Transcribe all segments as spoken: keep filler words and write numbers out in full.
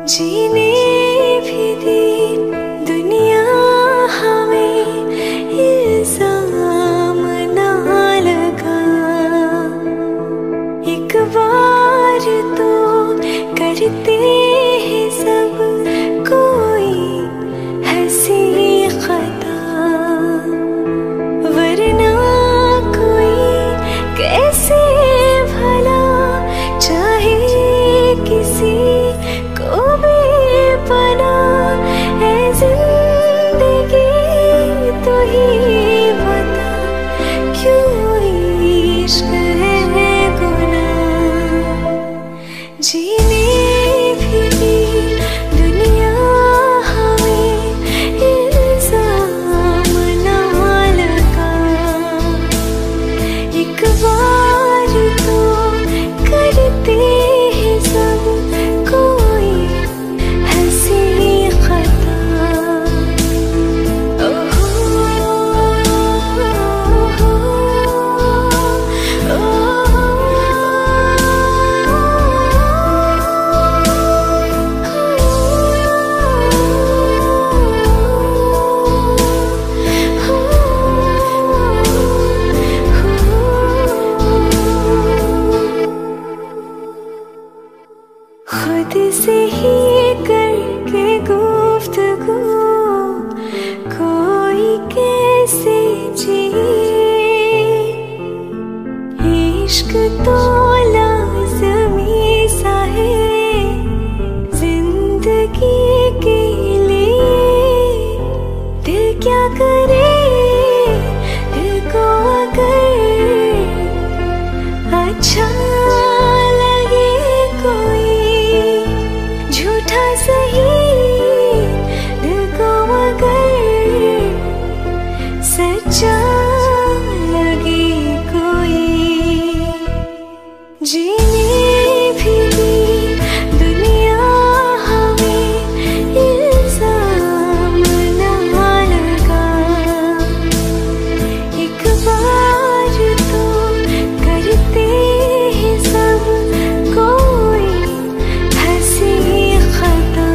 जीने भी दी दुनिया हमें, इल्जाम ना लगा। एक बार तो करते हैं सब कोई हंसी खता, वरना कोई कैसे भला चाहे किसी को बेपना। है जिंदगी तो ही बता, क्यों इश्क है गुनाह। जीने भी दी दुनिया हमें, इल्जाम ना लगा। एक बार तो करते हैं सब कोई हंसी खता। खुद से ही करके गुफ्तगू कोई कैसे जिए। इश्क तो लाज़मी सा है जिंदगी के लिए। दिल क्या करे, दिल को अगर अच्छा लगे कोई झूठा सही, दिल को अगर सच्चा लगे कोई। जीने भी दी दुनिया हमें, इल्जाम ना लगा। एक बार तो करते हैं सब कोई हंसी खता,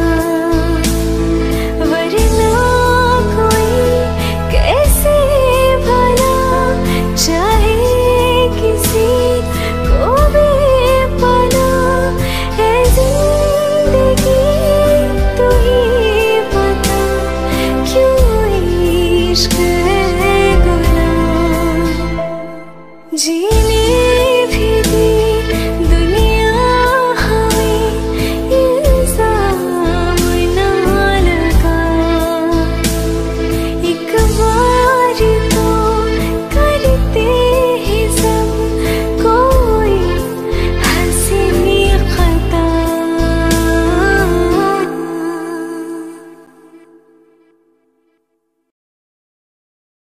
वरना कोई कैसे भला चाहे किसी को बेपना। है जिंदगी तो ही बता, क्यों इश्क है गुनाह। जीने